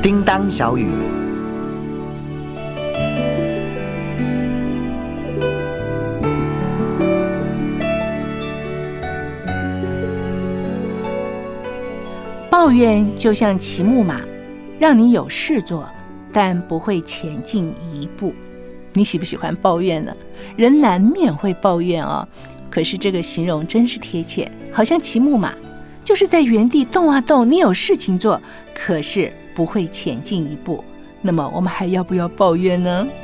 叮当小语。 抱怨就像骑木马，让你有事做，但不会前进一步。你喜不喜欢抱怨呢？人难免会抱怨哦，可是这个形容真是贴切，好像骑木马，就是在原地动啊动，你有事情做，可是不会前进一步。那么我们还要不要抱怨呢？